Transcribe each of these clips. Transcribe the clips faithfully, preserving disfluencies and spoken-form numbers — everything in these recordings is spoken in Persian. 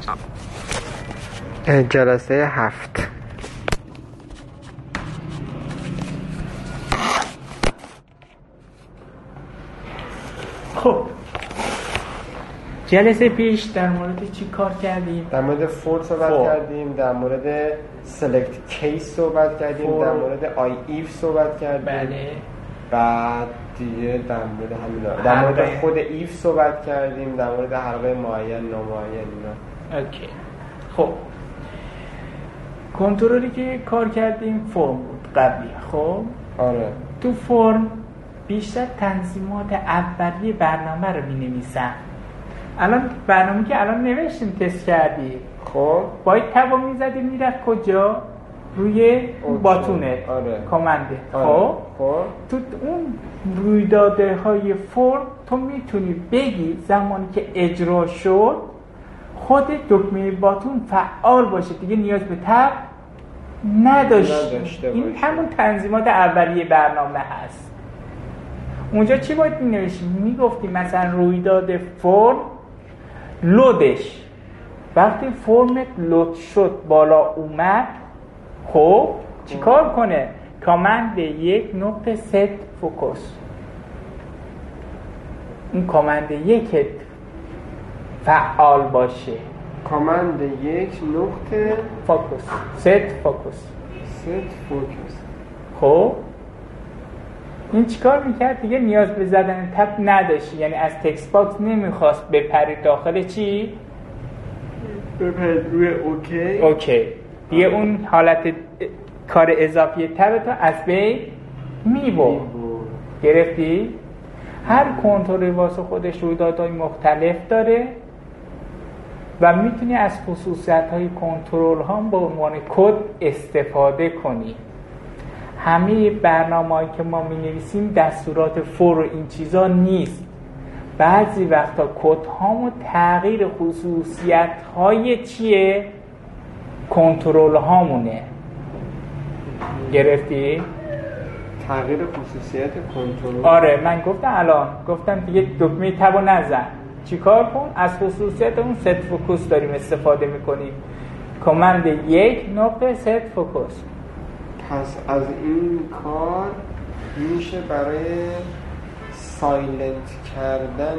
جلسه هفت. خب جلسه پیش در مورد چی کار کردیم؟ در مورد فور صحبت فور. کردیم، در مورد سلکت کیس صحبت کردیم، فور. در مورد آی ایف صحبت کردیم. بله. بعد دیگه در مورد همین در مورد خود ایف صحبت کردیم، در مورد حلقه معین نامعین اینا. اوکی. خب کنترلی که کار کردیم فرم بود قبلی. خب آره. تو فرم بیشتر تنظیمات اولیه برنامه رو می‌نویسن. الان برنامه که الان نوشتیم تست کردی، خب باید تبا میزدی میرفت کجا؟ روی باتونه. آره. کامنده. آره. خب خب تو اون رویداده های فرم تو میتونی بگی زمانی که اجرا شد خود دکمه باتون فعال باشه، دیگه نیاز به تب نداشته. این همون تنظیمات اولیه برنامه هست. اونجا چی باید می‌نوشتیم؟ میگفتیم مثلا رویداد فرم لودش، وقتی فرمت لود شد بالا اومد، خب چیکار کنه؟ کامند یک نقطه ست فوکوس. این کامند یک فعال باشه. کامند یک نقطه فوکوس ست فوکوس ست فوکوس. خب این چیکار میکرد؟ دیگه نیاز به زدن تب نداشتی، یعنی از تکست باکس نمیخواست بپرید داخل چی؟ بپرید روی اوکی. اوکی دیگه اون حالت کار اضافی تب تو از بین میبرد. گرفتی؟ هر کنترل واسه خودش رویدادهای مختلف داره و میتونی از خصوصیت‌های کنترل ها به عنوان کد استفاده کنی. همه برنامه‌هایی که ما می‌نویسیم دستورات فور و این چیزا نیست. بعضی وقتا کدهامو تغییر خصوصیت‌های چیه؟ کنترل هامونه. گرفتی؟ تغییر خصوصیت کنترل. آره من گفتم الان گفتم دیگه دکمه تبو نزن. چیکار کن؟ از خصوصیت اون ست فوکوس داریم استفاده می‌کنیم. کامند یک نقطه ست فوکوس. پس از این کار میشه برای سایلنت کردن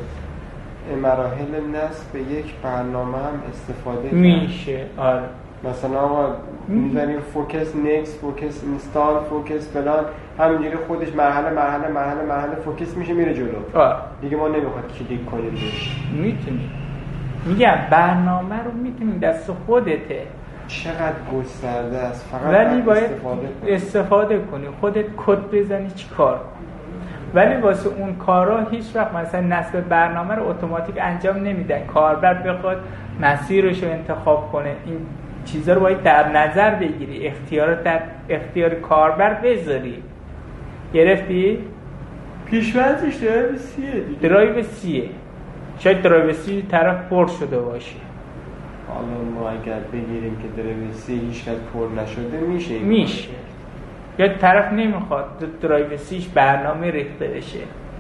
مراحل نصب یک برنامه هم استفاده میشه. آره مثلا آقا میذاریم فوکس نکس، فوکس اینستال، فوکس فلان، همینجوری خودش مرحله مرحله مرحله مرحله فوکس میشه میره جلو. آره. دیگه ما نمیخواد کلیک کنیم بهش. میتونی. میگم برنامه رو میتونی دست خودته. چقدر گسترده است، فقط ولی باید استفاده کنی. استفاده کنی، خودت کد بزنی چی کار. ولی واسه اون کارا هیچ وقت مثلا نصب برنامه رو اتوماتیک انجام نمیدن. کاربر بخواد مسیرش رو انتخاب کنه، این چیزا رو باید در نظر بگیری، اختیارات در اختیار کاربر بذاری. گرفتی؟ پیش‌فرضش درایو سیه دیگه. درایو سیه. شاید درایو سی طرف پر شده باشه. حالا ما اگر بگیریم که درایو سی هیچ کس پر نشده میشه. میشه. یا طرف نمیخواد درایو سیش برنامه ریخته بشه.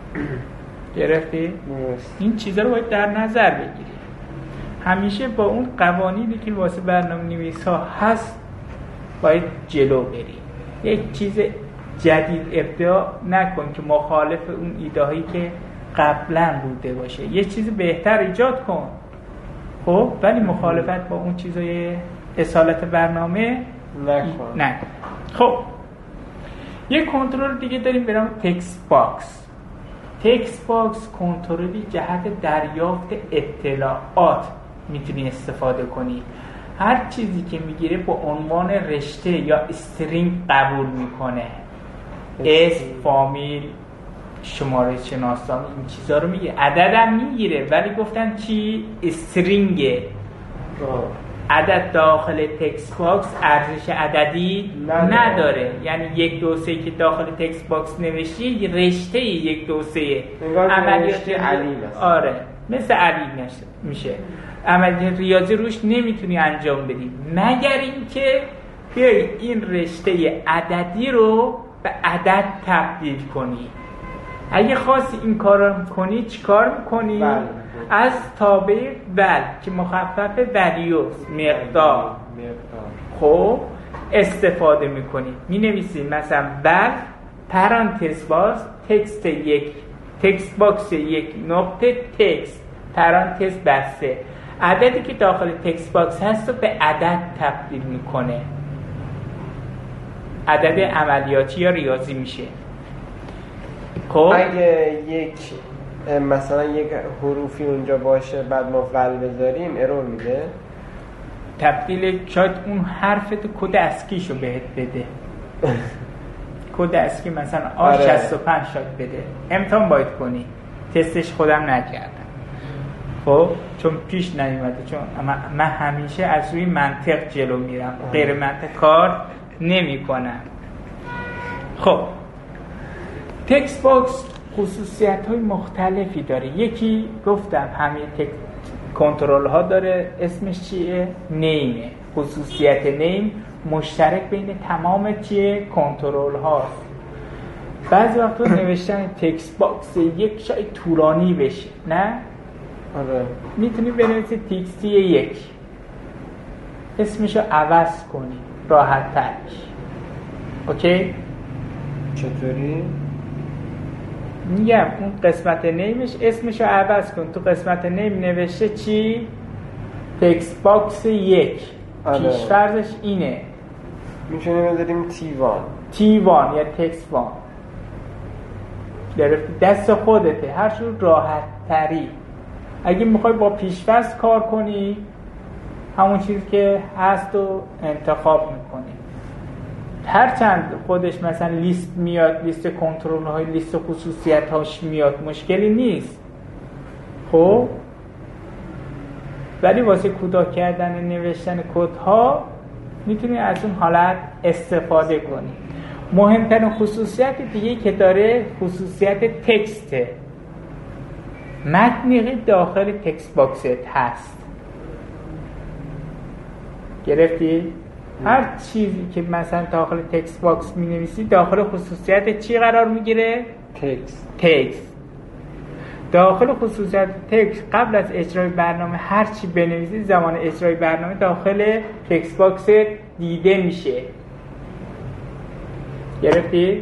گرفتی؟ درست. این چیزا رو باید در نظر بگیری. همیشه با اون قوانینی که واسه برنامه‌نویس‌ها هست باید جلو بری. یک چیز جدید ابداع نکن که مخالف اون ایده‌هایی که قبلا بوده باشه. یه چیز بهتر ایجاد کن. خب ولی مخالفت با اون چیزای اصالت برنامه نکن. نکن. خب یه کنترل دیگه داریم به نام تکست باکس. تکست باکس کنترلی جهت دریافت اطلاعات میتونی استفاده کنی. هر چیزی که میگیره با عنوان رشته یا استرینگ قبول میکنه. اسم، فامیل، شماره شناسنامه این چیزا رو میگیره. عدد هم میگیره ولی گفتن چی؟ استرینگه. عدد داخل تکست باکس ارزش عددی نداره, نداره. یعنی یک دو سه که داخل تکست باکس نوشتی رشته یک دو سه عملیات علی مثلا. آره مثل علی میشه. عملیات ریاضی روش نمیتونی انجام بدی مگر اینکه بیای این رشته عددی رو به عدد تبدیل کنی. اگه خواستی این کار رو کنی چی کار میکنی؟ بله. از تابع ول که مخفف ولیوز مقدار خب استفاده میکنی. می نویسی مثلا ول پرانتز باز تکست یک تکست باکس یک نقطه تکست پرانتز بسته. عددی که داخل تکست باکس هست رو به عدد تبدیل میکنه، عدد عملیاتی یا ریاضی میشه. خب اگه یک مثلا یک حروفی اونجا باشه بعد ما ول بذاریم ارور میده، تبدیل شاید اون حرف تو کد اسکیشو بهت بده کد اسکی مثلا آ شصت و پنج شاید بده، امتحان باید کنی. تستش خودم نکردم خب چون پیش نیومده، چون من همیشه از روی منطق جلو میرم، غیر منطق کار نمی کنم. خب تکست باکس خصوصیت های مختلفی داره. یکی گفتم همه تکست کنترل ها داره، اسمش چیه؟ نیمه. خصوصیت نیم مشترک بین تمام چیه؟ کنترل هاست. بعضی وقتا نوشتن تکست باکس یک شاید طولانی بشه، نه؟ آره میتونی بنویسی تکستی یک، اسمشو عوض کنی راحت تر میشه. اوکی؟ چطوری؟ میگم اون قسمت نیمش اسمشو عوض کن. تو قسمت نیم نوشته چی؟ تکست باکس یک. آره. پیشفرضش اینه، میتونیم بذاریم تی وان تی وان یا تکست وان. گرفتی؟ دست خودته، هر جور راحت تری. اگه میخوای با پیشفرض کار کنی همون چیزی که هست رو انتخاب میکنی. هرچند خودش مثلا لیست میاد، لیست کنترل های لیست خصوصیت هاش میاد، مشکلی نیست خب، ولی واسه کوتاه کردن نوشتن کد ها میتونی از اون حالت استفاده کنی. مهمترین خصوصیت دیگه که داره خصوصیت تکسته. متنی داخل تکست باکست هست، گرفتی؟ هر چیزی که مثلا داخل تکست باکس می نویسی داخل خصوصیت چی قرار می گیره؟ تکست. تکست. داخل خصوصیت تکست قبل از اجرای برنامه هر چی بنویسی زمان اجرای برنامه داخل تکست باکس دیده میشه. گرفتی؟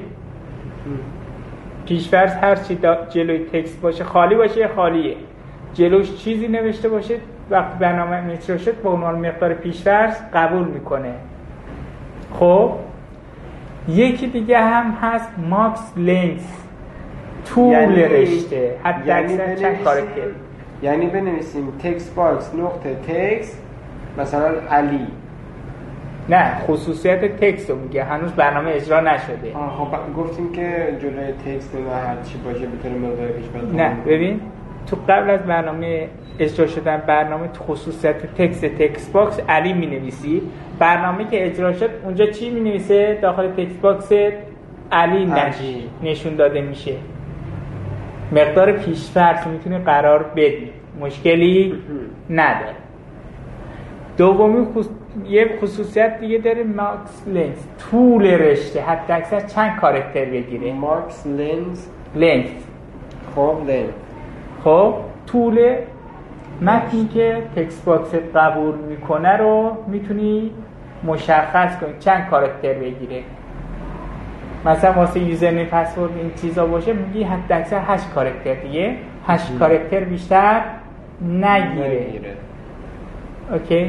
پیشفرض هر چی جلوی تکست باشه خالی باشه خالیه، جلوش چیزی نوشته باشه وقتی برنامه اجرا شد با عنوان مقدار پیشفرض قبول میکنه. خب یکی دیگه هم هست ماکس لنگث، طول یعنی رشته، حتی یعنی اکثر چند کارکتر. یعنی بنویسیم تکست باکس نقطه تکست مثلا علی. نه خصوصیت تکست رو میگه، هنوز برنامه اجرا نشده. آه خب گفتیم که جلوی تکست نه هر چی باشه بتونه مقدار پیشفرض. نه ببین تو قبل از برنامه اجرا شدن برنامه تو خصوصیت تکست تکست باکس علی می نویسی، برنامه که اجرا شد اونجا چی می نویسه؟ داخل تکست باکس علی نش... نشون داده میشه. مقدار پیشفرض میتونی قرار بدی، مشکلی نداره. دومی خصوص... یه خصوصیت دیگه داره ماکس لنگث، طول رشته، حتی اکثر چند کاراکتر بگیره. ماکس لنگث لنگث خب لنگث خب طول متنی که تکست باکس قبول میکنه رو میتونی مشخص کنی چند کاراکتر بگیره. مثلا واسه یوزرنیم پسورد این چیزا باشه میگی حتی اکثر هشت کاراکتر دیگه، هشت کاراکتر بیشتر نگیره. نگیره. اوکی.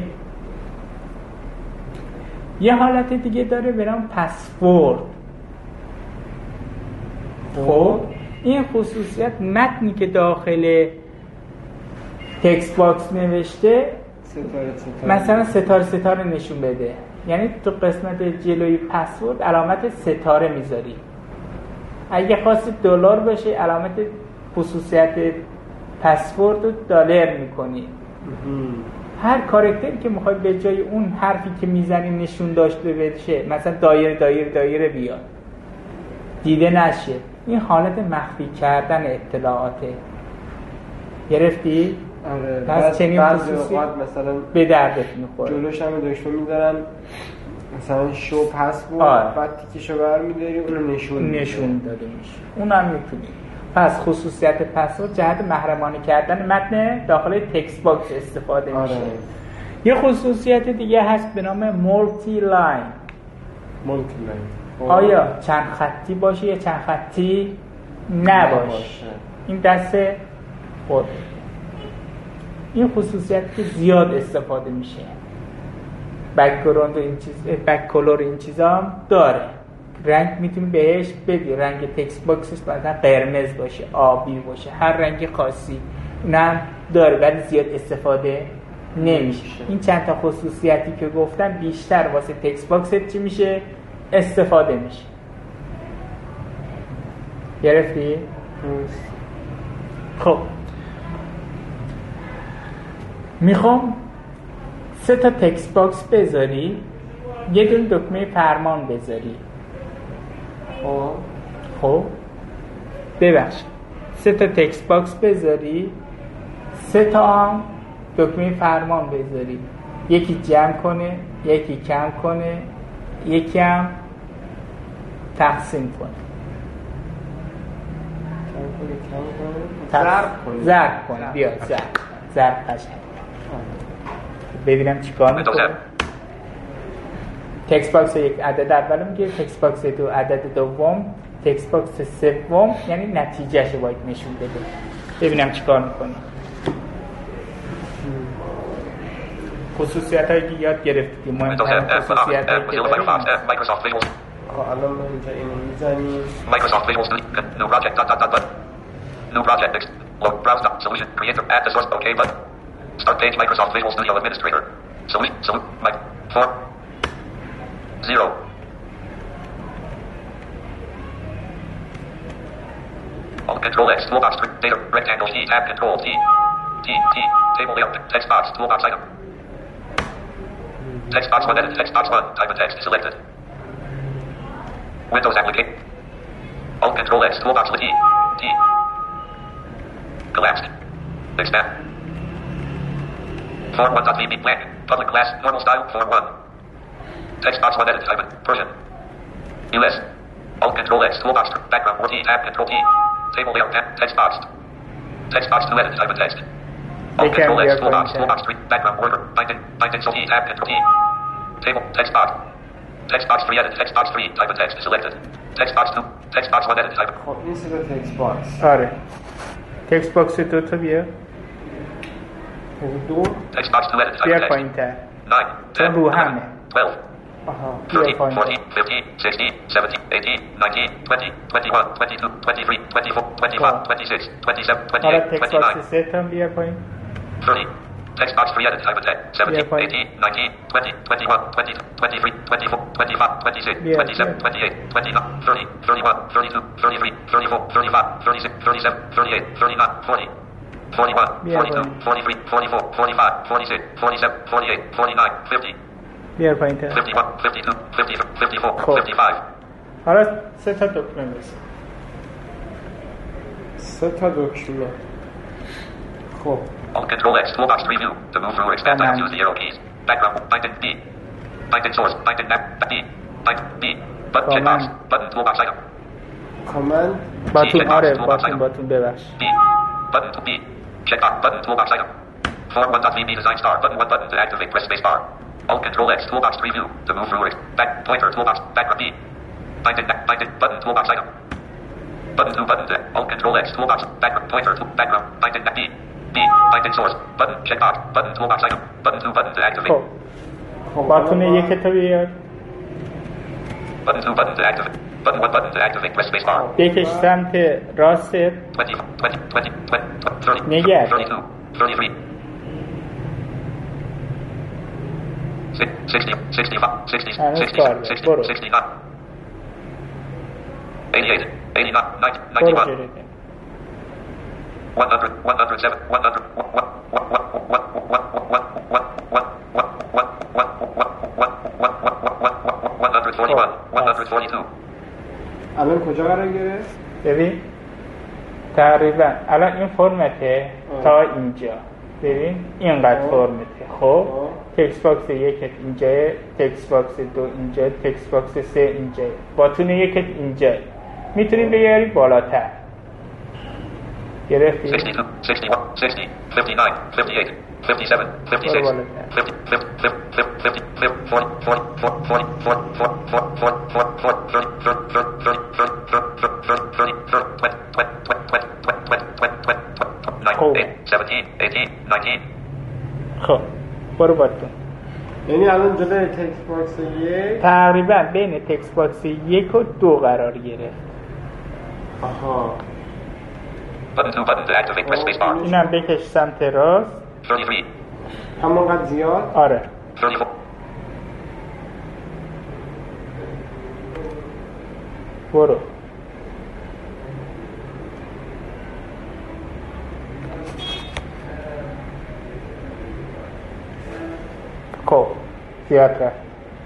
یه حالت دیگه داره به نام پسورد. خب این خصوصیت متنی که داخل تکست باکس نوشته ستاره ستاره مثلا ستاره ستاره نشون بده، یعنی تو قسمت جلوی پسورد علامت ستاره میذاری. اگه خواستی دلار باشه علامت خصوصیت پسورد رو دلار میکنی. هر کاراکتری که میخوای به جای اون حرفی که میزنی نشون داشته بشه، مثلا دایره دایره دایره بیاد دیده نشه، این حالت مخفی کردن اطلاعاته. گرفتی؟ آره. پس چنین خصوصی مثلا به دردت میخوره. جلوش هم دکمه میذارن مثلا شو پس بود، آره. بعد تیکشو برمی‌داری اونو نشون نشون داده میشه. اونم میتونی. پس خصوصیت پسورد جهت محرمانه کردن متن داخل تکست باکس استفاده میشه. آره. یه خصوصیت دیگه هست به نام مولتی لاین. مولتی لاین آیا چند خطی باشه یا چند خطی نباشه؟ این دست خود این خصوصیت که زیاد استفاده میشه. بک‌گراند و این چیز، بک کلر این چیزا هم داره. رنگ میتونی بهش بدی، رنگ تکست باکسش مثلا قرمز باشه، آبی باشه، هر رنگ خاصی اون هم داره ولی زیاد استفاده نمیشه. این چند تا خصوصیتی که گفتم بیشتر واسه تکست باکست چی میشه؟ استفاده میشه. گرفتی؟ خب میخوام سه تا تکست باکس بذاری، یه دونه دکمه فرمان بذاری. خب خب ببخش سه تا تکست باکس بذاری، سه تا هم دکمه فرمان بذاری. یکی جمع کنه، یکی کم کنه، یکی هم تقسیم کنه. ضرب کنه ضرب کنه بیا ضرب ضرب قشنگ. ببینم چیکار میکنه. تکست باکس یک عدد اول میگه، تکست باکس دو عدد دوم، تکست باکس سوم یعنی نتیجهشو باید نشون بده. ببینم چیکار میکنه. خصوصیت هایی که یاد گرفتید مهمترین خصوصیت هایی که داریم. خب الان ما اینجا اینو میزنیم Microsoft Visual Studio new project dot dot dot button new project next load browse dot solution creator add the source OK button start page Microsoft Visual Studio administrator solution solution mic four zero Alt Control X toolbox data rectangle T tab Control T T T table layout text box toolbox item text box one edit text box one type of text selected Windows application. Alt Control X toolbox with T. T. Collapsed. Expand. Form one dot V B blank. Public class normal style form one. Text box one edit type Persian. U S. Alt Control X toolbox background or T tab Control T. Table layout tab text box. Text box to edit type of text. Alt Control X toolbox toolbox three background order binding binding so T tab Control T. Table text box. Text box three edit text box three type of text selected text box two text box one edit type خب این سه تا تکست باکس آره تکست باکس دو تا بیا دو text box two edit type بیا of text پایین تر nine چون ten رو همه twelve آها thirteen fine. fourteen fifteen sixteen seventeen eighteen nineteen twenty twenty-one twenty-two twenty-three twenty-four twenty-five twenty-six twenty-seven حالا twenty-eight تکست twenty-nine باکس سه تا بیا پایین thirty text box three edit type of text seventeen fine. eighteen nineteen twenty twenty-one twenty-two twenty-three twenty-four twenty-five twenty-six Yeah, twenty-seven yeah. twenty-eight twenty-nine thirty thirty-one thirty-two thirty-three thirty-four thirty-five thirty-six thirty-seven thirty-eight thirty-nine forty forty-one Yeah, forty-two fine. forty-three forty-four forty-five forty-six forty-seven forty-eight forty-nine fifty بیا پایین تر fifty-one fifty-two fifty-three fifty-four Cool. fifty-five حالا سه تا دکمه بزن سه تا دکمه خب Alt Control X toolbox preview to move through or expand Command. items use the arrow keys background bind in B bind in source bind in map B bind B button checkbox Command. button toolbox item کامند باتون آره باتون باتون ببخش B button to B checkbox button toolbox item form one dot V B design star button one button to activate press space bar Alt Control X toolbox preview to move through or ex- back pointer toolbox background B bind in bind in button toolbox item button to button to Alt Control X toolbox background pointer to background bind in B B bind in source button checkbox button toolbox item button to button to activate خب خب باتون الان ما- یک تا بیاد button to button to activate button one button to activate press space bar بکش سمت راست twenty twenty twenty twenty thirty نگه. thirty-two thirty-three sixty sixty-five sixty هنوز sixty کار داره. sixty برو. sixty-nine eighty-eight eighty-nine ninety برو ninety-one جلوی. one hundred one hundred seven one hundred one one one one one one one one one one one hundred forty-one one hundred forty-two الان کجا قرار گرفت؟ ببین تقریبا الان این فرمته تا اینجا ببین اینقدر آه. فرمته خب آه. تکست باکس یکت اینجا تکست باکس دو اینجا تکست باکس سه اینجا باتون یکت اینجا میتونی بیاری بالاتر گرفتی؟ sixty-two, sixty-one, sixty, fifty-nine, fifty-eight, fifty-seven, fifty-six, fifty, fifty, fifty, fifty, forty, forty, forty, forty, forty, forty, forty, forty, thirty, thirty, thirty, thirty, thirty, seventeen, eighteen, nineteen. خب برو با تو. یعنی الان جلوی تکست باکس یک تقریبا بین تکست باکس یک و دو قرار گرفت. آها. Button two, button to activate, press space bar. اینم بکش سمت راست. thirty-three, همونقدر زیاد؟ آره. thirty-four, برو. خب زیاد رفت.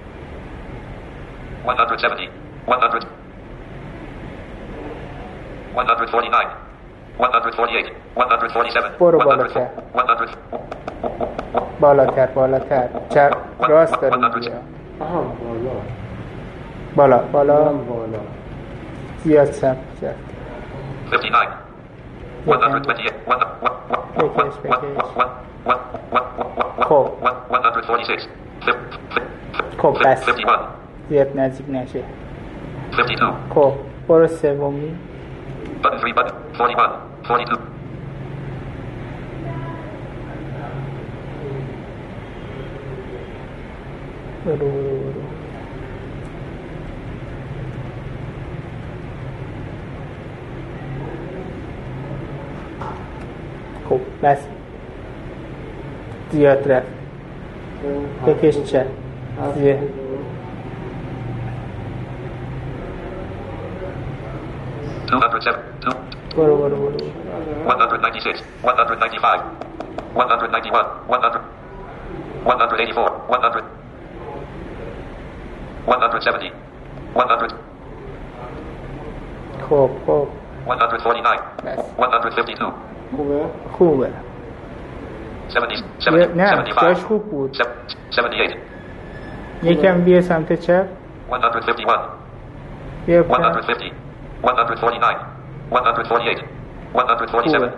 one hundred seventy, one hundred, one hundred forty-nine, one hundred forty-eight, one hundred forty-seven, برو one hundred, بالاتر. one hundred, بالاتر بالاتر چپ راست داری میگی. آها بالا. بالا بالا من بالا. زیاد سمت چپ. fifty-nine, one hundred twenty-eight, one, one, one, one, one, one, one, one, one, خب one, one hundred forty-six, خب بس fifty-one, زیاد نزدیک نشه. fifty-two, خب برو سومی. button three, button, forty-one, forty-two, برو برو برو. خب بس زیاد رفت. بکش چپ زیاد. two hundred seven, two, برو برو برو. one hundred ninety-six, one hundred ninety-five, one hundred ninety-one, one hundred, one hundred eighty-four, one hundred, one hundred seventy, one hundred, خب خب one hundred forty-nine, بس one hundred fifty-two, خوبه؟ خوبه. seventy, یه- seventy, نه جاش seventy-five, خوب بود. sev- seventy-eight, یکم بیا سمت چپ. one hundred fifty-one, بیا one پس. hundred fifty, one hundred forty-nine, one hundred forty-eight, one hundred forty-seven,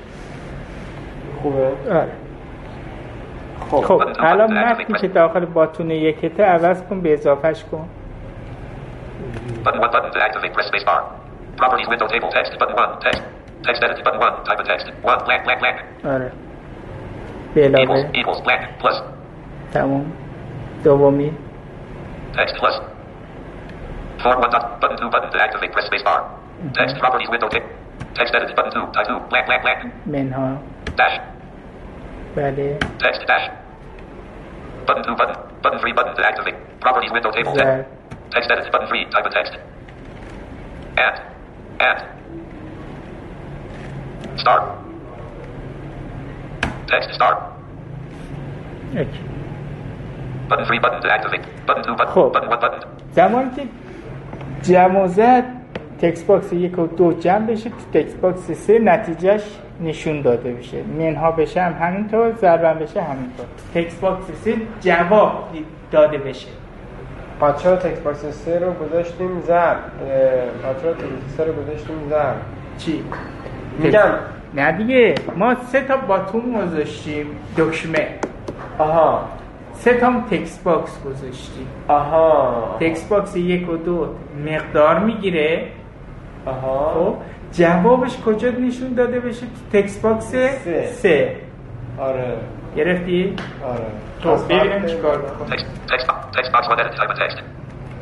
خوبه؟ آره. خب. خب الان متنی که داخل باتون یکته عوض کن به اضافهش کن. button one, button to activate, press space bar. Properties window table text, button one, text, text edit, button one, type of text, one, blank, blank, blank, آره. به equals, علاوه equals, blank, plus, تموم. دومی. text plus. Form one dot, button two, button to activate, press space bar. Text properties window table, text edit, button two, type two, blank, blank, blank, منها. dash, بله. text dash. Button two, button, button three, button to activate, properties window table زر. text, text edit, button three, type of text. And, and. Start. Text start. اوکی. Button three, button to activate, button two, button, خب. button one, button. زمانی که جمع و زد تکست باکس یک و دو جمع بشه تو تکست باکس سه نتیجهش نشون داده بشه. منها بشه هم همینطور، ضربم بشه همینطور. تکست باکس سه جواب داده بشه. بچه ها تکست باکس سه رو گذاشتیم زر. بچه ها تکست سه رو گذاشتیم زر. چی؟ میگم نه دیگه ما سه تا باتون گذاشتیم دکمه. آها سه تا هم تکست باکس گذاشتیم. آها تکست باکس یک و دو مقدار میگیره. آها خب جوابش کجا نشون داده بشه؟ تو تکست باکس سه. سه. آره گرفتی؟ آره خب ببینیم چیکار می‌کنه. Text, text, box- text box one edit, type of text.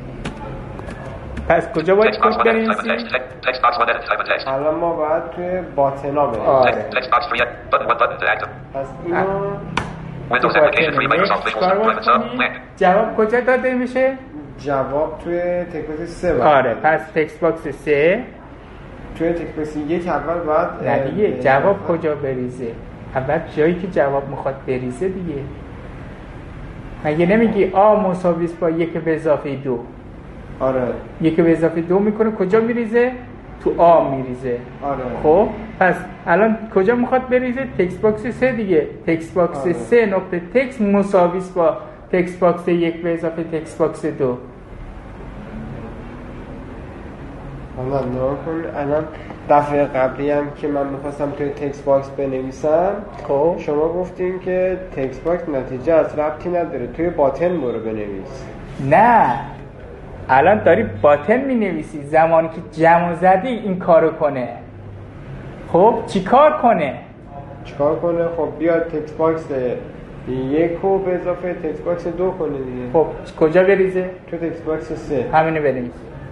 پس کجا باید Text box کد one edit, type of text. بنویسیم؟ Text, text box one edit, type of text. الان ما باید توی باتنا بریم آره. Text, text box three, edit, button one, button to activate. پس اینو Windows application free, Microsoft Visual چیکار باید Private Sub, کنیم؟ blank. جواب کجا داده میشه؟ جواب توی تکست باکس سه باید آره پس تکست باکس سه. توی تکست باکس یک اول باید نه دیگه جواب کجا بریزه؟ اول جایی که جواب میخواد بریزه دیگه. مگه نمیگی آ مساویس با یک به اضافه دو؟ آره یک به اضافه دو میکنه کجا میریزه؟ تو آ میریزه. آره خب پس الان کجا میخواد بریزه؟ تکست باکس سه دیگه. تکست باکس آره. سه نقطه تکست مساویس با تکست باکس یک به اضافه تکست باکس دو. حالا نگاه کن الان دفعه قبلی هم که من میخواستم توی تکست باکس بنویسم خب شما گفتین که تکست باکس نتیجه از ربطی نداره توی باتن برو بنویس. نه الان داری باتن می نویسی، زمانی که جمع زدی این کارو کنه. خب چی کار کنه؟ چیکار کنه؟ خب بیاد تکست باکس یک رو به اضافه تکست باکس دو کنه دیگه. خب کجا بریزه؟ تو تکست باکس سه همینو بنویس.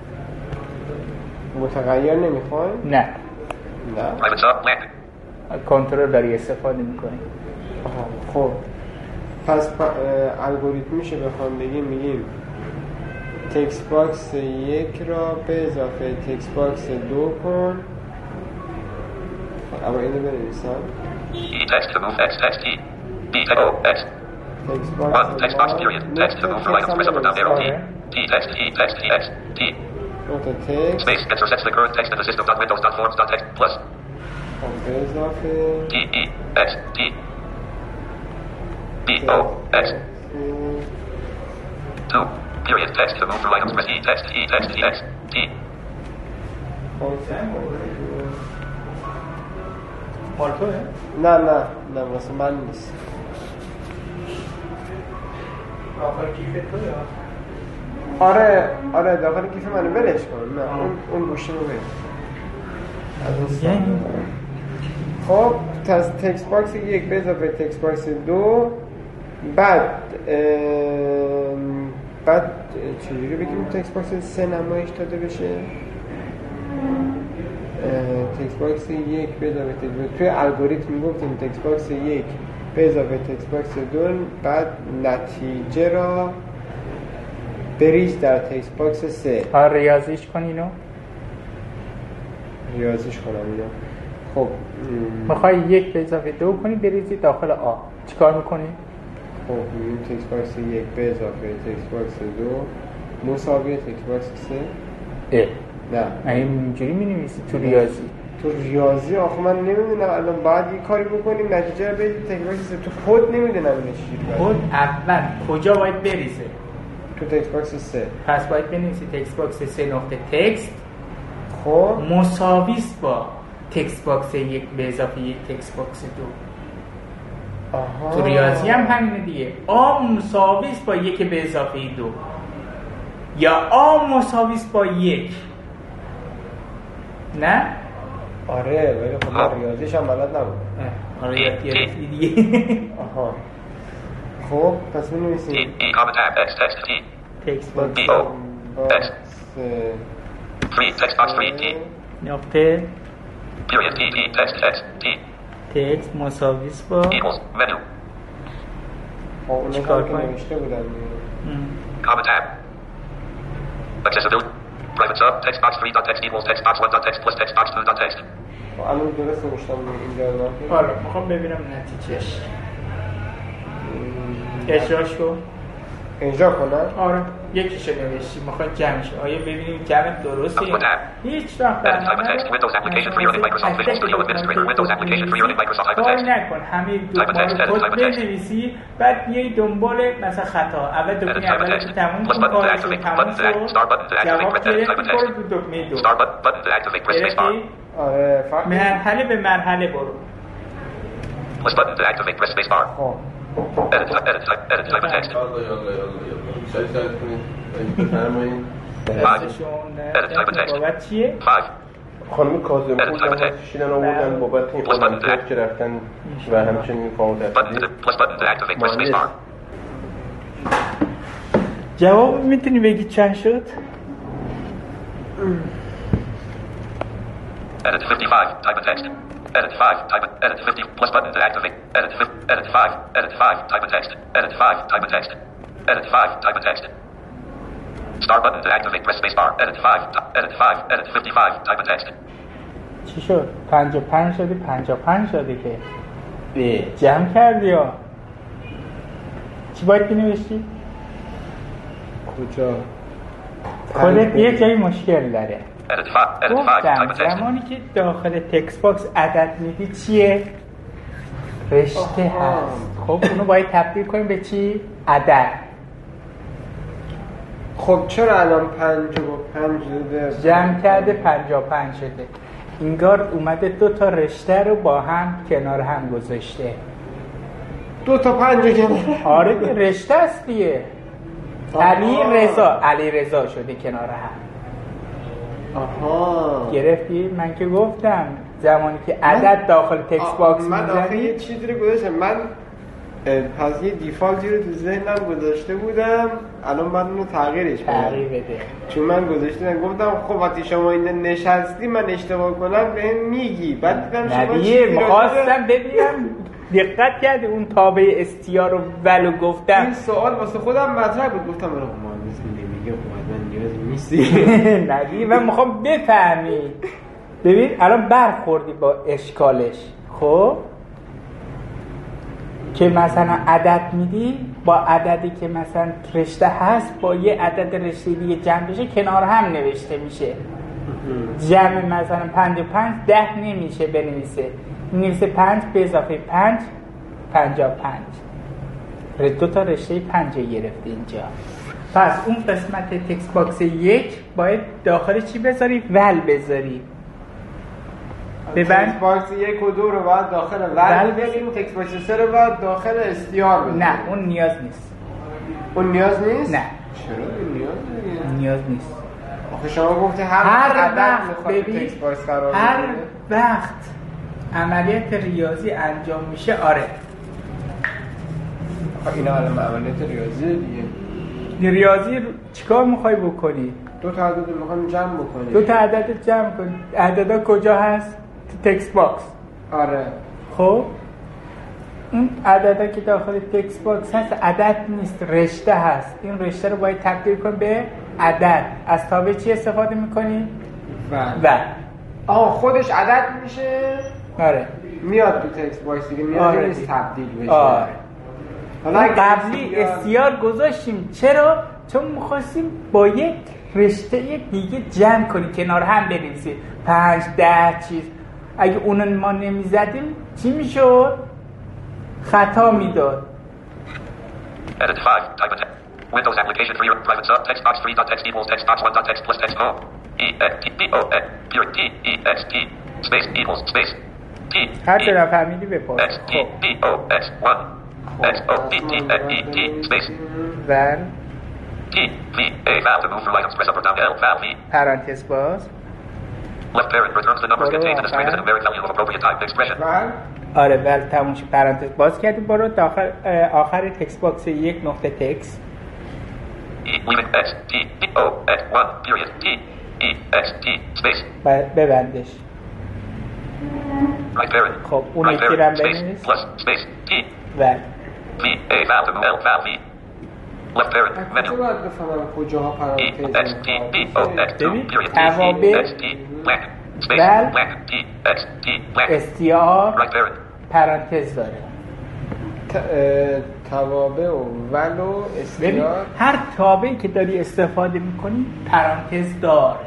متغیر نمیخوای؟ نه نه Private sub blank. کنترل داری استفاده میکنی. خب پس الگوریتمیشه بخوام بگیم میگیم تکست باکس یک را به اضافه تکست باکس دو کن. اما اینو بنویسم E text to move X text E. B text O X. تکست One باکس text box period. Text to move through items. Press up or down arrow T. T text E text E X T. نقطه تکست Space intersects the current text in the system. Windows. Forms. Text plus به اضافه T E X T. B O X. Two period. Text to move through items. Press E text E text E X T. مال توه؟ نه نه نه واسه من نیست. آخر کیف توه؟ آره آره داخل کیف منو ولش کن. نه اون اون گوشی رو بگیر. خب تکست باکس یک به اضافه تکست باکس دو بعد بعد چجوری بگیم تکست باکس سه نمایش داده بشه؟ تکست باکس یک به اضافه تکست باکس توی الگوریتم میگفتیم تکست باکس یک به اضافه تکست باکس دو بعد نتیجه را بریز در تکست باکس سه. ها ریاضیش کن اینو. ریاضیش کنم اینو. خب میخوای یک به اضافه دو کنی بریزی داخل آ چیکار میکنی؟ خب این تکست باکس یک به اضافه تکست باکس دو مساوی تکست باکس سه. اه نه اینجوری می‌نویسی تو ریاضی. تو ریاضی آخه من نمیدونم الان باید یه کاری بکنیم نتیجه رو بدید تکست باکس سه. تو کد نمیدونم اینو چجوری کد اول کجا باید بریزه؟ تو تکست باکس سه. پس باید بنویسی تکست باکس سه نقطه تکست خب مساویست با تکست باکس یک به اضافه یک تکست باکس دو. آها. تو ریاضی هم همینه دیگه. آ مساویست با یک به اضافه دو یا آ مساویست با یک. نه؟ آره ولی خب من ریاضیش هم بلد نبود. آره یاد گرفتی دیگه. آها خب پس بنویسیم E E comma tab X text T. تکست باکس B O X. Three text box three T. نقطه Period T T text X T. تکست مساویست با Equals menu. خب اونو چیکار که کنیم؟ نوشته بودم Comma tab. Accessibility. Private sub. Text box three dot text equals text box one dot text plus text box two dot text. خب الان درست نوشتم اینجا رو. حالا میخوام ببینم نتیجهش. اجراش کن. اجرا کنم؟ آره یکیشو نوشتی میخواد جمعش. آیا ببینیم جمع درسته یا Output tab. هیچ وقت Edit type of text. Windows application free running Microsoft Visual Studio Administrator. Windows application free running Microsoft type of کار text. نکن همه دو Type of text. Edit type کد of text. بنویسی بعد بیای دنبال مثلا خطا اول Edit دکمه type of اول text. که تموم Plus کن button to کارش رو activate. تموم Button to act. شد Start button to activate. جواب Press edit type of گرفتی text. برو دو دکمه دو Start button button to activate. Press space bar. گرفتی؟ آره فقط مرحله به مرحله برو. Plus button to activate. Press space bar. خب Edit type. Edit type. Edit type of text. یالا یالا یالا یالا سعی سعی کنید بفرمایید. دستشون Edit type of text. بابت چیه؟ Five. خانم کاظم Edit پور type of هم text. شیدن آوردن بابت این المپیاد که رفتن و همچنین فعال Button to هستید. plus button to activate. Press space bar. جواب میتونی بگی چند شد؟ Edit fifty-five. Type of text. Edit five. Type of edit fifty. Plus button to activate. Edit fif- edit five. Edit five. Type of text. Edit five. Type of text. Edit five. Type of text. Start button to activate. Press space bar. Edit five. T- edit five. Edit fifty-five. Type of text. چی شد؟ پنجاه و پنج شدی پنجاه و پنج شدی که اه. جمع کردی یا چی باید بنوشتی؟ کجا؟ خودت یه جایی مشکل داره. Edit five. Edit five. Type گفتم of text. زمانی که داخل تکست باکس عدد میدی چیه؟ رشته هست. خب اونو باید تبدیل کنیم به چی؟ عدد. خب چرا الان پنج و پنج داده؟ جمع کرده پنجاه و پنج شده. انگار اومده دو تا رشته رو با هم کنار هم گذاشته. دو تا پنج کنار؟ آره دیگه رشته است دیگه. علی رضا علی رضا شده کنار هم. آها گرفتی؟ من که گفتم زمانی که عدد داخل تکست باکس میزنی من آخه یه چیزی رو گذاشتم. من پس یه دیفالتی رو تو ذهنم گذاشته بودم، الان باید اونو تغییرش بدم. تغییر بده. چون من گذاشتم گفتم خب وقتی شما اینجا نشستی من اشتباه کنم بهم میگی، بعد دیدم شما چیزی رو خواستم ببینم دقت کردی اون تابع استیار رو ولو گفتم. این سوال واسه خودم مطرح بود، گفتم من مهندس نمیگه خب من نیازی نیستی نگی و میخوام بفهمی. ببین الان برخوردی با اشکالش. خب که مثلا عدد میدی با عددی که مثلا رشته هست با یه عدد رشته دیگه جمع بشه کنار هم نوشته میشه. جمع مثلا پنج و پنج ده نمیشه بنویسه، نویسه پنج به اضافه پنج پنجاه و پنج. دو تا رشته پنج گرفته اینجا. پس اون قسمت تکست باکس یک باید داخل چی بذاری؟ ول بذاری. تکست باکس یک و دو رو باید داخل ول بذاریم، تکست باکس سه رو باید داخل استیار بذاریم. نه اون نیاز نیست. اون نیاز نیست؟ نه چرا نیاز نیست؟ نیاز نیست. آخه شما گفتی هر, هر عدد وقت ببین تکست باکس قرار بگیره. هر وقت عملیات ریاضی انجام میشه آره. آخه اینا الان عملیات ریاضی دیگه. ریاضی چیکار میخوای بکنی؟ دو تا عدد میخوام جمع بکنی. دو تا عدد جمع کنی. عددا کجا هست؟ تو تکست باکس. آره. خب این عددا که داخل تکست باکس هست عدد نیست، رشته هست. این رشته رو باید تبدیل کن به عدد. از تابع چی استفاده میکنی؟ ول. ول. آه خودش عدد میشه؟ آره. میاد تو تکست باکس دیگه، میاد آره نیست تبدیل بشه. آره. حالا قبلی استیار گذاشتیم. چرا؟ چون میخواستیم با یک رشته دیگه جمع کنیم کنار هم بنویسیم پنج ده چیز. اگه اونو ما نمیزدیم چی میشد؟ خطا میداد. Edit five. Type a text. Windows application three. Private sub. Text box three. Dot text equals text box one. Dot text plus text home. E N T B O N. Period. T E X T. Space equals space. T. هر طرف فهمیدی بپرس. X T B O X one. X O B T N E T. Space. ول. T V A valve to move through items. Press up or down L valve V. پرانتز باز. Left parent returns the numbers contained in the string as a numeric value of appropriate type expression. ول. آره ول تموم شد. پرانتز باز کردی برو داخل آخر تکست باکس یک نقطه تکست. E limit X T B O X one period T E X T space. ببندش. Right parent. خب اون Right یکی رو هم parent space بنویس. plus space T ول. V A valve to L valve V. Left parent کجا menu. باید بفهمم کجاها E پرانتز X T B O X two ببین، period T توابع. E X T blank space بله. blank T X T blank. استیار Right parent. پرانتز داره. توابع و ول و ببین استیار. هر تابعی که داری استفاده میکنی پرانتز داره.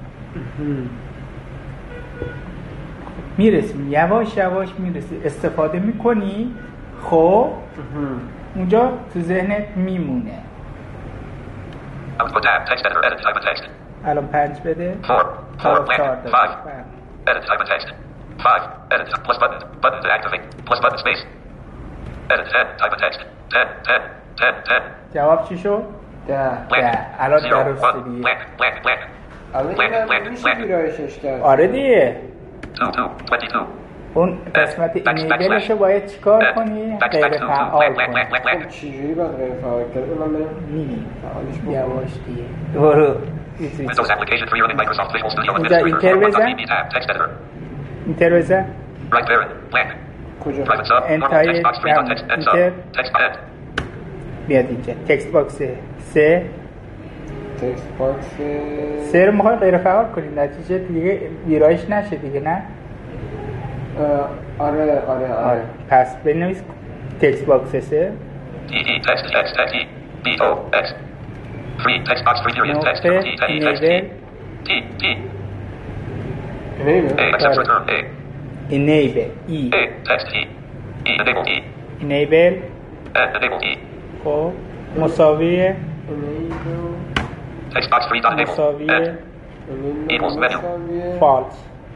میرسیم یواش یواش میرسی استفاده میکنی. خب اونجا تو ذهنت میمونه. Output tab text editor edit type of text. الان پنج بده. Four four چهار blank چهار داره. five edit type of text. Five edit plus button button to activate plus button space. Edit ten type of text. Ten ten ten ten. جواب چی شد؟ ده. Blank. الان Zero درست one دیگه. blank blank blank. الان Blank اینم blank میشه blank. ویرایشش کرد. آره دیگه. Two two twenty two. اون قسمت اینیبلش رو باید چیکار کنی؟ غیر فعال کنی. خب چجوری باید غیر فعال کرد؟ اونم بریم می‌بینی. فعالش بکنم. یواش دیگه. برو. Windows application three running Microsoft Visual Studio اینجا اینتر Administrator. بزن. T V tab text editor. اینتر بزن. Right parent blank. کجا؟ Private sub. Normal انتهای text box three dot text end sub. انتر. Text edit. بیاد اینجا تکست باکس سه. تکست باکس سه رو میخوای غیر فعال کنی نتیجه دیگه ویرایش نشه دیگه نه؟ آره آره آره آره. پس بنویس تکست باکس سه. E E text text text E B O X. Three text box three period text نقطه T T text نیبل T T نمیدونم. A accept return A اینیبل ای A text E E enable E اینیبل and enable E خب مساوی Text box three dot enable. مساوی End. Equals menu. فالس.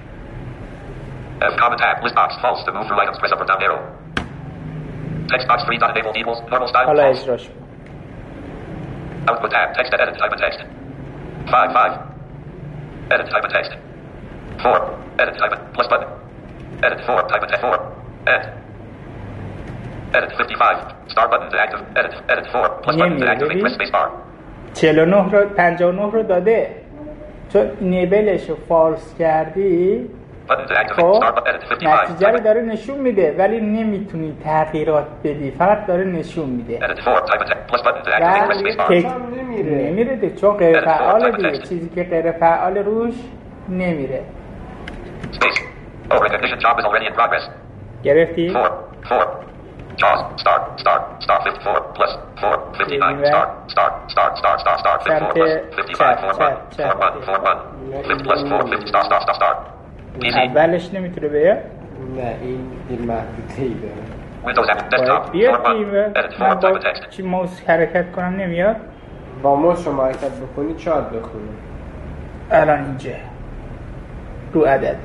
F comment tab. List box false. To move through items, press up or down arrow. Text box three dot enabled equals normal style حالا false. اجراش کن. Output tab. Text edit type of text. Five five. Edit type of text. Four. Edit type of plus button. Edit four. Type of text four. End. Edit fifty-five. Star button to active. Edit. Edit four. Plus button to activate. Press space bar. چهل و نه رو پنجاه و نه رو داده. چون نیبلش رو فالس کردی Button to activate. خب Star button. Edit fifty-five. نتیجه رو داره نشون میده ولی نمیتونی تغییرات بدی، فقط داره نشون میده. Edit four. Type of text. Plus button to activate. Press space bar. تک... نمیره. نمیره ده. چون غیر فعال دیگه، چیزی که غیر فعال روش نمیره. Space. Oh, recognition job is already in progress. گرفتی؟ Four. Four. Jaws. Start. Start. Start. fifty-four. Plus. Four. fifty-nine. Start. Start. Start. Start. Start. Start. fifty-four. Plus. fifty-five. Four. One. Four. One. Four. One. fifty plus four. fifty. Start. Start. Start. Start. P C. اولش نمیتونه بیاد؟ نه این دیر محدوده ای داره. Windows app. باید Desktop. بیاد Four. One. دیگه. Edit من four. Type با of text. چی موس حرکت کنم نمیاد؟ با موس شما حرکت بکنید شاید بخونه. الان اینجا رو عدده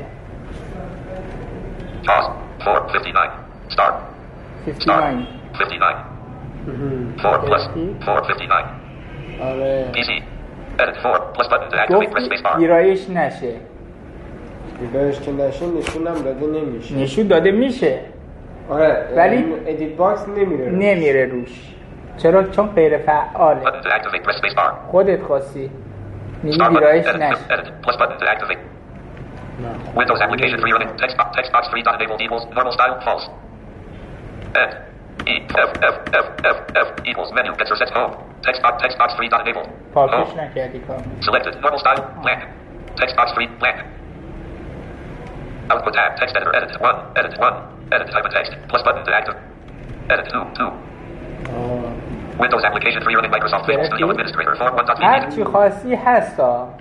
Jaws. Four. fifty-nine. Start. fifty Start. nine. fifty-nine. Four plus. Four. fifty-nine. آره P C. Edit four. Plus button to activate. Press گفتی space bar. گیرایش نشه، بیدارش که نشه نشونم داده نمیشه. نشون داده میشه آره ولی ادیت باکس نمیره روش. نمیره روش. چرا؟ چون غیر فعاله. Button to activate. Press space bar. خودت خواستی میگی Start button. گیرایش Edit. نشه. Edit. Plus button to activate. Windows application three running. Text box. Text box three dot enabled equals normal style false. End. E F F F F F equals menu. Gets sets home. Text box. Text box three dot enabled. پاکش Home. نکردی کار. Selected. Normal style blank. Text box three blank. Output tab. Text editor. Edit one. Edit one. Edit type of text. Plus button to active. Edit two. Two. Windows application three running Microsoft Visual Studio Administrator. Form one. هر چی خاصی هستا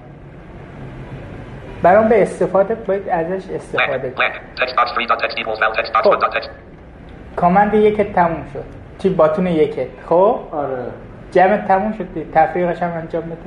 برام به استفاده باید ازش استفاده Blank. کنی. Blank. Text box three dot text equals val text box Oh. one dot text. کامند یکت تموم شد، چی باتون یکت. خب آره جمع تموم شد دیگه. تفریقش هم انجام بده.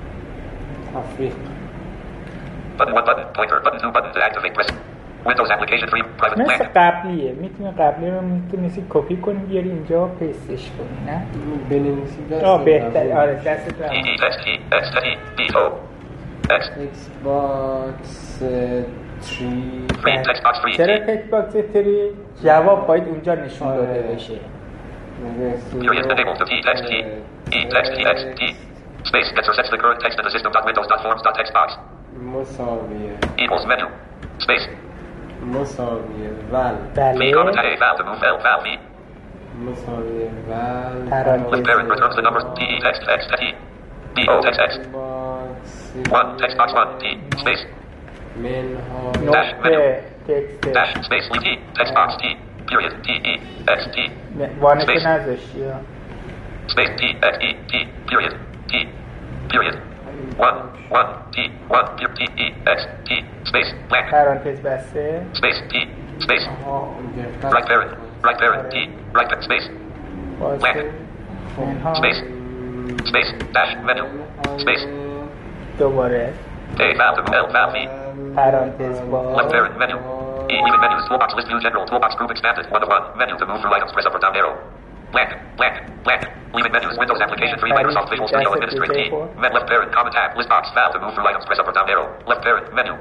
تفریق Button one button. Pointer. Button two button to activate. Press. Windows application three private مثل blank. قبلیه، میتونی قبلی رو میتونی کپی کنی بیاری اینجا پیستش کنی. نه بنویسی دست آه بهتر. آره دست E در E text E X T B O X ایکس باکس تری three text box three چرا T تک باکس تری جواب باید اونجا نشون داده بشه. period enabled to T text T E text T X T space gets or sets the current text in the system dot windows dot forms dot text box مساویه equals menu space مساویه ول V comment بله A val to move L val V مساویه ول پرانتز. left parent returns the numbers T E text X T B O text X باکس one text box one T space منهای نقطه تکست dash space T text box T period T E X T وانش Space. نذاشتی ها. space T X E T period T period one one T one T E X T space blank پرانتز بسته. space T space ها right parent right parent T right parent space واسه منها space space dash menu space دوباره A val to L val V پرانتز با left parent menu E leaving menus toolbox list view general toolbox group expanded one of one menu to move through items press up or down arrow blank blank blank leaving menus Windows application three Microsoft Visual Studio Administrator T men left parent comment tab list box val to move through items press up or down arrow left parent menu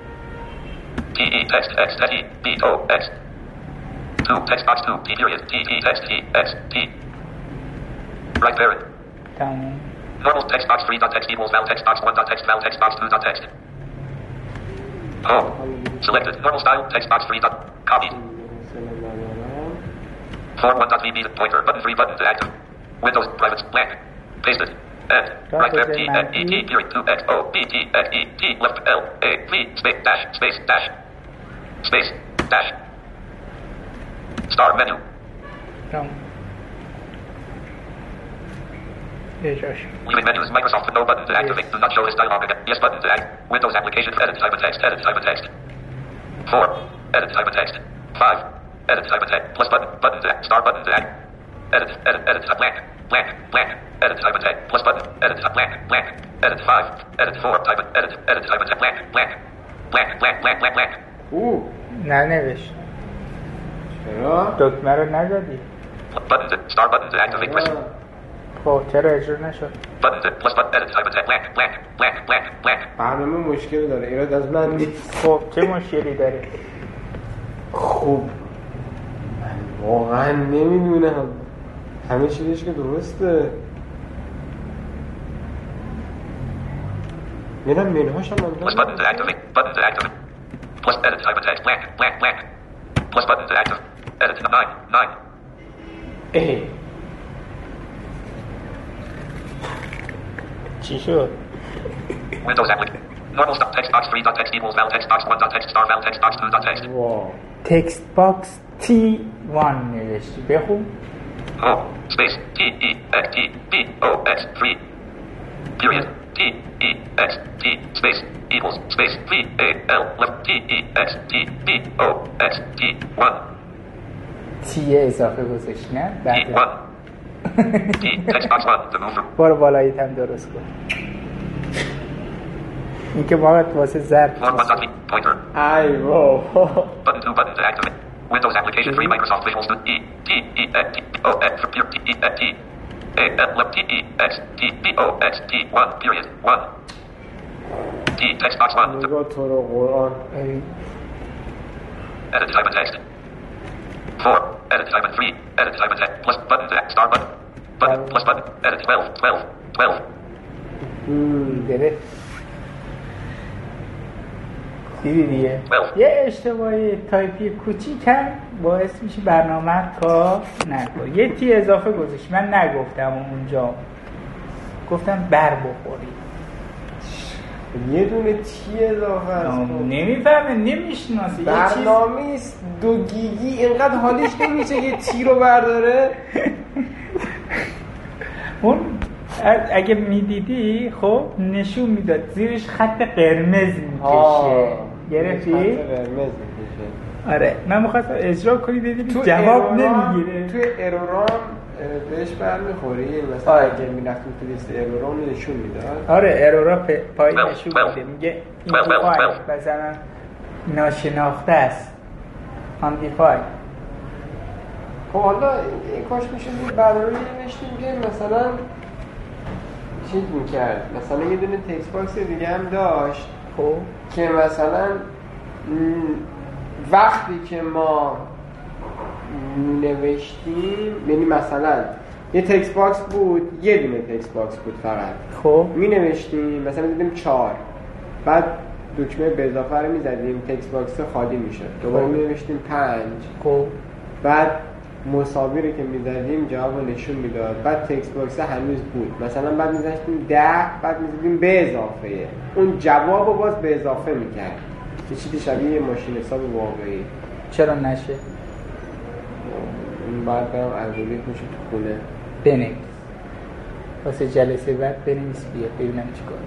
T E text X T B O X two text box two T period T E text T X T right parent تموم. normal text box three dot text equals val text box one dot text val text box two dot text home selected normal style text box three dot copied form one dot V B pointer button three button to active Windows private blank pasted end right there T N E T period two X O B T X E T left L A V space dash space dash space dash star menu تموم. اجراش. leaving menus Microsoft no button to activate do not show this dialog again yes button to act Windows application edit type of text edit type of text four edit type of text five edit type of text plus button button to act star button to act edit edit edit type blank blank blank edit type of text plus button edit type blank blank edit five. Edit four. Type it. Edit. Edit. Type it. Blank. Blank. Blank. Blank. Blank. Blank. Blank. او ننوشت. چرا؟ دکمه رو نزدی. Buttons. Star buttons. Activate. Press. خب چرا اجرا نشد؟ Buttons. Plus button. Edit. Type it. Blank. Blank. Blank. Blank. Blank. برنامه مشکل داره، ایراد از من نیست. خب چه مشکلی داره؟ خب من واقعا نمیدونم، همه چیزش که درسته. میرم منهاش هم Plus buttons. Activate. Buttons. Activate. Plus edit. Type it. Blank. Blank. Blank. Plus buttons. Active. Edit. Nine. Nine. اه چی شد؟ Windows application. Normal stop text box three dot text equals val text box one dot text star val text box two dot text. واو تکست باکس تی وان نوشتی بخون. Oh, space T E X T B O X three. Period. T E X T space equals space V A L left T E X T B O X T one. تی اضافه گذاشت نه؟ T بعد one. T text box one to move from. بارو بالاییت هم درست کن. این که باید واسه ضرب Form one dot V pointer. ای واو Button two button to activate. Windows application three Microsoft Visual Studio E T E X T O X T E X T A L left T E X T B O X T one period one. T text box one. نگاه تو رو قرآن. Edit type of text. Four. Edit type of three. Edit type of text. Plus button to star button. Button plus button. Edit twelve. Twelve. Twelve. گرفت. دیدی دیگه Well. یه اشتباهی تایپی کوچیک هم باعث میشه برنامه کار نکنه. یه تی اضافه گذاشت، من نگفتم اونجا، گفتم بر بخوری. یه دونه تی اضافه است. نمیفهمه، نمیشناسه. برنامه است دو گیگی اینقدر حالش نمیشه یه تی رو برداره. اون اگه میدیدی خب نشون میداد زیرش خط قرمز میکشه. گرفتی؟ خط قرمز میکشه. آره من میخواستم اجرا کنی دیدی ارورام- جواب نمیگیره. توی ارورام بهش برمیخوری، مثلا آره. اگه میرفتیم تو لیست ارورام نشون میداد. آره ارورا پ- پای Well, نشون well. میده، میگه این Well, well, فایل well. مثلا ناشناخته است undefined. خب حالا این کاش میشه یه برنامه نوشتیم که مثلا چیز میکرد، مثلا یه دونه تکست باکس دیگه هم داشت خب که مثلا م، وقتی که ما نوشتیم، یعنی مثلا یه تکست باکس بود، یه دونه تکست باکس بود فقط، خب می نوشتیم مثلا دیدیم چهار، بعد دکمه به اضافه رو می زدیم تکست باکس خالی می شد، دوباره می نوشتیم پنج، خب بعد مساوی رو که می زدیم جواب رو نشون می داد، بعد تکست باکس هنوز بود، مثلا بعد می زدیم ده، بعد می زدیم به اضافه، اون جواب رو باز به اضافه می کرد، یه چیزی شبیه یه ماشین حساب واقعی. چرا نشه؟ این باید برم الگوریتمش رو تو خونه بنویس واسه جلسه بعد بنویس بیاد ببینم چی کار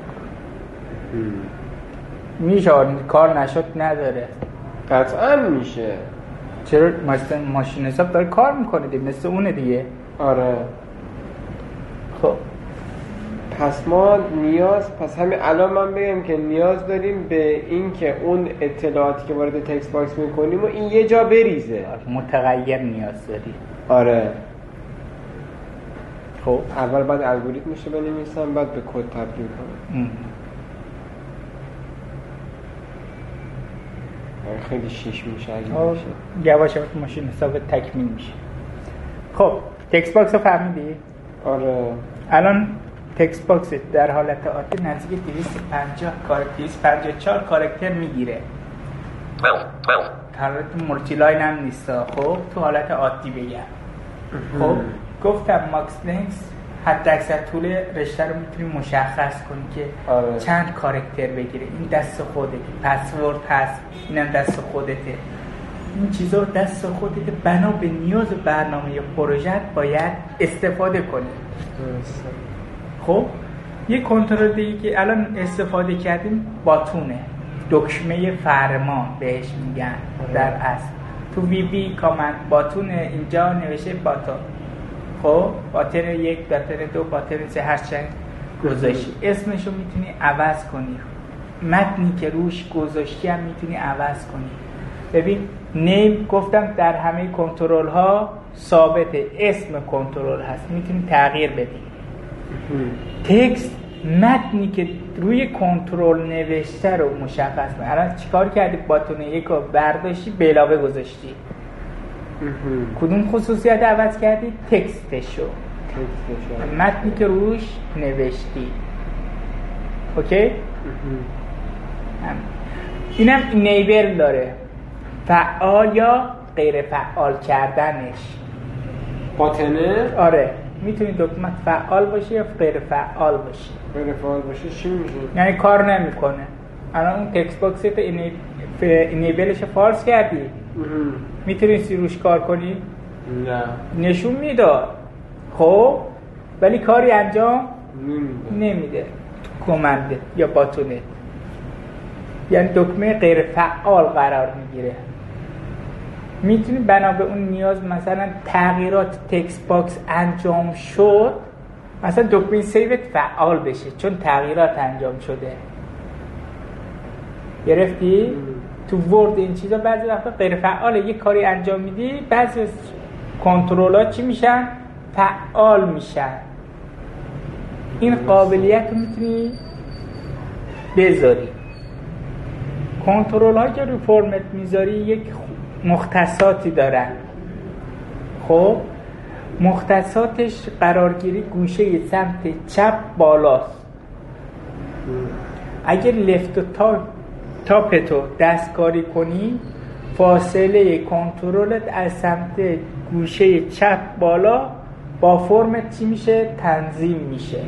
میشه. کار نشد نداره، قطعا میشه. چرا مثلا ماشین حساب داره کار میکنه دیگه، مثل اونه دیگه. آره خب پس ما نیاز، پس همین الان من بگم که نیاز داریم به این که اون اطلاعاتی که وارد تکست باکس میکنیم و این یه جا بریزه. متغیر نیاز داری. آره خب اول بعد الگوریتمش رو بنویسم، بعد به کد تبدیل کنم. خیلی شیش میشه اگه میشه. یواش یواش ماشین حساب تکمیل میشه. خب تکست باکس رو فهمیدی؟ آره الان تکست باکس در حالت عادی نزدیک دویست و پنجاه کاراکتر، دویست و پنجاه و چهار کاراکتر میگیره. twelve. twelve. حالت مولتی لاین هم نیست. خب تو حالت عادی بگم. خب گفتم ماکس لنگث حد اکثر طول رشته رو میتونی مشخص کنی که آره. چند کاراکتر بگیره. این دست خودته، پسورد هست، اینم دست خودته. این چیزا دست خودته، بنا به نیاز برنامه یا پروژه باید استفاده کنی. خب یه کنترل دیگه که الان استفاده کردیم باتونه، دکمه فرمان بهش میگن در اصل. تو وی بی کامند باتون اینجا نوشته باتون. خب باتن یک، باتن دو، باتن سه، هر چند گذاشتی، اسمشو میتونی عوض کنی، متنی که روش گذاشتی هم میتونی عوض کنی. ببین نیم گفتم در همه کنترل ها ثابته، اسم کنترل هست، میتونی تغییر بدی. تکست متنی که روی کنترل نوشته رو مشخص کنی. الان چیکار کردی؟ باتون یک رو برداشتی به علاوه گذاشتی، کدوم خصوصیت عوض کردی؟ تکستشو، متنی که روش نوشتی. اوکی؟ اینم نیبل داره، فعال یا غیر فعال کردنش. باتنه؟ آره، میتونی دکمه فعال باشه یا غیر فعال باشه. غیر فعال باشه چی میشه؟ یعنی کار نمیکنه. الان اون تکست باکس تو اینیبلش فالس کردی، میتونی روش کار کنی؟ نه. نشون میداد خب، ولی کاری انجام نمیده, نمیده. کمنده یا باتونه، یعنی دکمه غیر فعال قرار میگیره. میتونی بنا به اون نیاز مثلا تغییرات تکست باکس انجام شد، مثلا دکمه سیوت فعال بشه چون تغییرات انجام شده. گرفتی؟ تو ورد این چیزا بعضی وقتا غیر فعاله، یه کاری انجام میدی بعضی کنترل‌ها چی میشن؟ فعال میشن. این قابلیت رو میتونی بذاری. کنترل هایی که رو فرمت میذاری یک مختصاتی دارن. خب مختصاتش قرارگیری گوشه سمت چپ بالاست. اگر لفت و تاپ تاپتو دستکاری کنی، فاصله کنترلت از سمت گوشه چپ بالا با فرمت چی میشه؟ تنظیم میشه.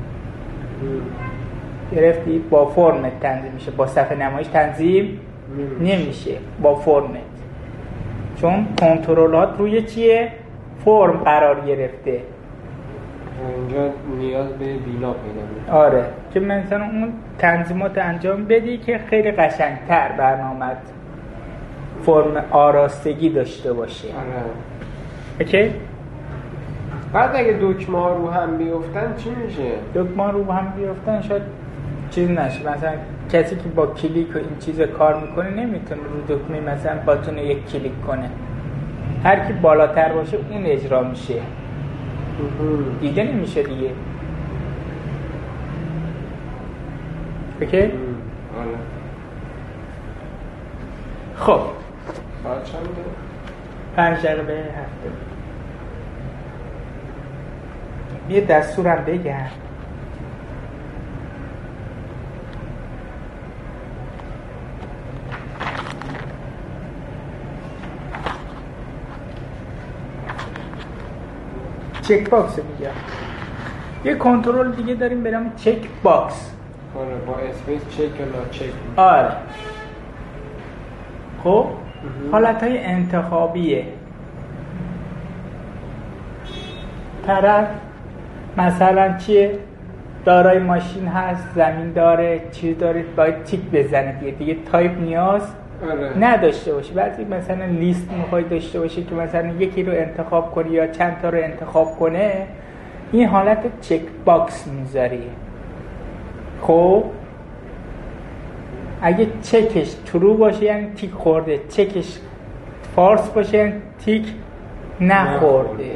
گرفتی؟ با فرمت تنظیم میشه، با صفحه نمایش تنظیم نمیشه، با فرمت. چون کنترلات روی چیه؟ فرم قرار گرفته. اینجا نیاز به بینا پیدا میشه. آره، که مثلا اون تنظیمات انجام بدی که خیلی قشنگتر برنامه‌ت فرم آراستگی داشته باشه. آره. اوکی؟ بعد اگه دکمه ها رو هم بیفتن چی میشه؟ دکمه ها رو هم بیفتن شاید چیز نشه. مثلا کسی که با کلیک و این چیز کار میکنه نمیتونه رو دکمه مثلا باتون یک کلیک کنه. هر کی بالاتر باشه اون اجرا میشه. دیده نمیشه دیگه. اوکی؟ آره. خب بعد چنده؟ پنج دقیقه به هفته. یه دستورم بگم. چک باکس میگم. یه کنترل دیگه داریم به نام چک باکس. آره، با اسپیس چک یا نا چک. آره. خب حالتهای انتخابیه. طرف مثلا چیه؟ دارای ماشین هست، زمین داره، چیز داره، باید تیک بزنه دیگه. دیگه تایپ نیاز آره. نداشته باشه. بعضی مثلا لیست میخوای داشته باشه که مثلا یکی رو انتخاب کنی یا چند تا رو انتخاب کنه، این حالت چک باکس میذاری. خب اگه چکش ترو باشه یعنی تیک خورده، چکش فالس باشه یعنی تیک نخورده.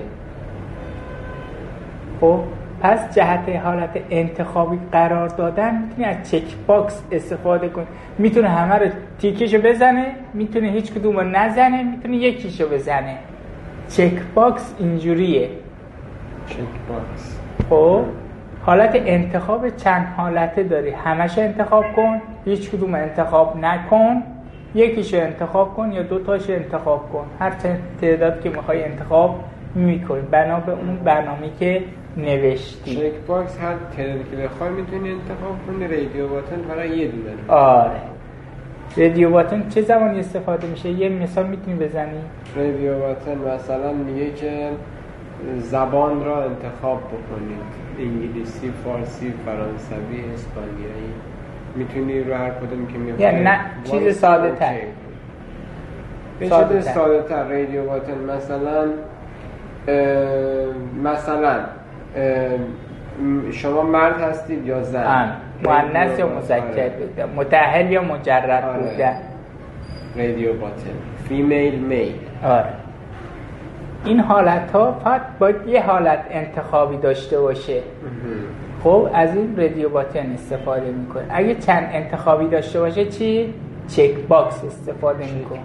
خب پس جهت حالت انتخابی قرار دادن میتونی از چک باکس استفاده کنی. میتونه همه رو تیکشو بزنه، میتونه هیچ کدوم رو نزنه، میتونه یکیشو بزنه. چک باکس اینجوریه. چک باکس. خب حالت انتخاب چند حالته داری. همش انتخاب کن، هیچ کدوم انتخاب نکن، یکیشو انتخاب کن یا دو تاشو انتخاب کن. هر تعداد که میخوای انتخاب میکنی بنا به اون برنامه‌ای که نوشتی. چک باکس هر تعدادی که بخوای میتونی انتخاب کنی. رادیو باتن فقط یه دونه. آره. رادیو باتن چه زمانی استفاده میشه؟ یه مثال میتونی بزنی؟ رادیو باتن مثلا میگه که زبان را انتخاب بکنید. انگلیسی، فارسی، فرانسوی، اسپانیایی. میتونی رو هر کدوم که میخوای. یعنی نه چیز ساده تر. به چیز ساده تر رادیو باتن مثلا اه مثلا اه شما مرد هستید یا زن، مؤنث یا مذکر بودن، متأهل یا مجرد آره. بودن. رادیو باتن، فیمیل میل. آره. این حالت ها فقط باید یه حالت انتخابی داشته باشه. خب از این رادیو باتن استفاده میکنه. اگه چند انتخابی داشته باشه چی؟ چک باکس استفاده میکنه.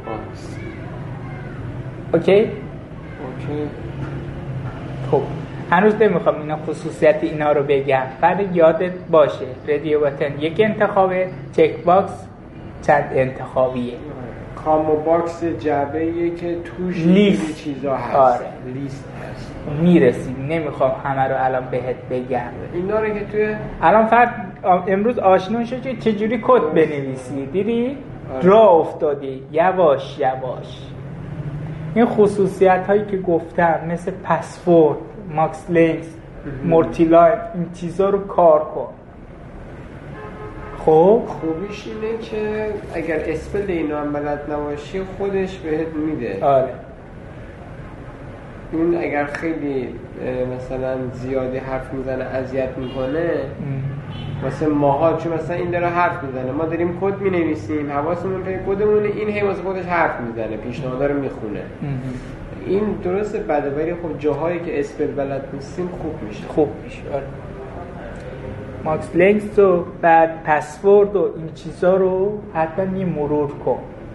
اوکی؟ اوکی. خب هنوز نمیخوام اینا خصوصیت اینا رو بگم، فقط یادت باشه رادیو باتن یک انتخابه، چک باکس چند انتخابیه. کامو باکس جعبه‌ایه که توش لیست چیزا هست. آره. لیست هست. میرسیم، نمیخوام همه رو الان بهت بگم. اینا رو که توی الان فقط امروز آشنا شد که چجوری کد بنویسی، دیدی؟ آره. راه افتادی یواش یواش. این خصوصیت هایی که گفتم مثل پسورد، ماکس لینکس، مورتیلاین، این چیزا رو کار کن. خب خوبیش اینه که اگر اسپل اینا هم بلد نباشی خودش بهت میده. آره. اون اگر خیلی مثلا زیادی حرف میزنه اذیت میکنه واسه ماها، چون مثلا این داره حرف میزنه، ما داریم کد مینویسیم، حواسمون به کدمونه، این هی واسه خودش حرف میزنه، پیشنهادا رو میخونه. این درسته بده، ولی خب جاهایی که اسپل بلد نیستیم خوب میشه. خوب میشه. آره. ماکس لینکس و بعد پسورد و این چیزا رو حتما یه مرور کن.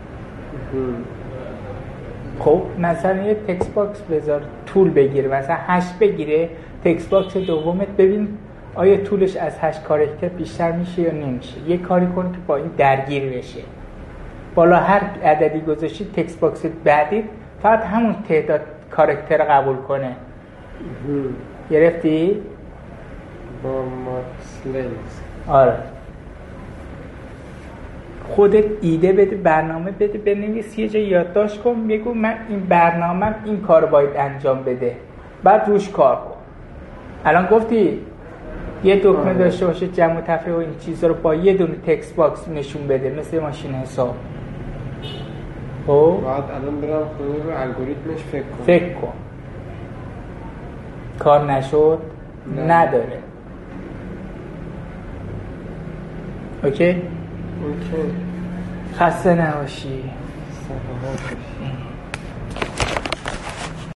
خب مثلا یه تکست باکس بذار، طول بگیره، مثلا هشت بگیره، تکست باکس دومت ببین آیا طولش از هشت کاراکتر بیشتر میشه یا نمیشه. یه کاری کن که با این درگیر بشه. بالا هر عددی گذاشتی تکست باکس بعدی فقط همون تعداد کاراکتر قبول کنه. گرفتی؟ با ماکس لینکس. آره. خودت ایده بده، برنامه بده، بنویس، یه جا یادداشت کن، بگو من این برنامه این کارو باید انجام بده، بعد روش کار کن. الان گفتی یه دکمه داشته باشه جمع و تفریق و این چیزا رو با یه دونه تکست باکس نشون بده، مثل ماشین حساب. خب بعد الان برم خود رو الگوریتمش فکر کن. فکر کن. کار نشد؟ نه. نداره. اوکی؟ اوکی. خسته نباشی. سلامت باشی.